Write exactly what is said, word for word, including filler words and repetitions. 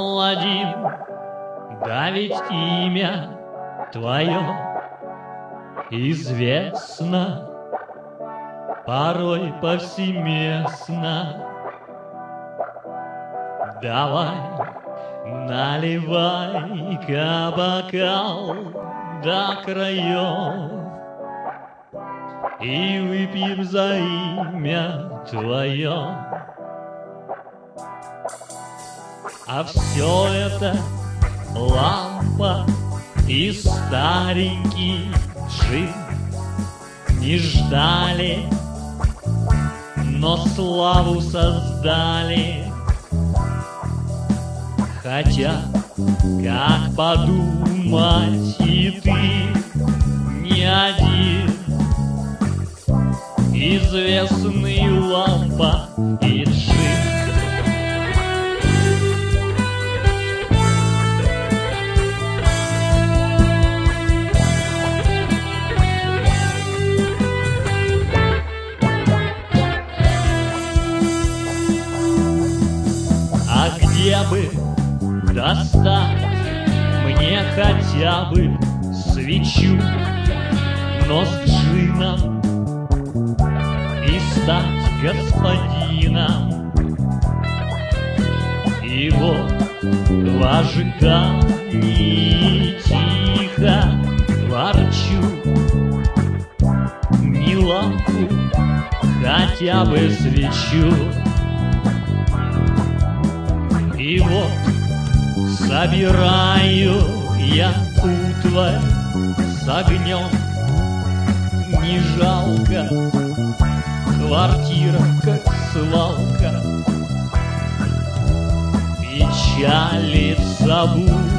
Аладдин, да ведь имя твое известно, порой повсеместно. Давай, наливай-ка бокал до краев и выпьем за имя твое. А все это лампа и старенький джин не ждали, но славу создали. Хотя, как подумать, и ты не один, известный лампа и джин. А где бы достать мне хотя бы свечу, но с джином и стать господином? И вот в ожидании тихо ворчу: не лампу, хотя бы свечу. И вот собираю я утварь с огнем, не жалко, квартира как свалка, печалится будь.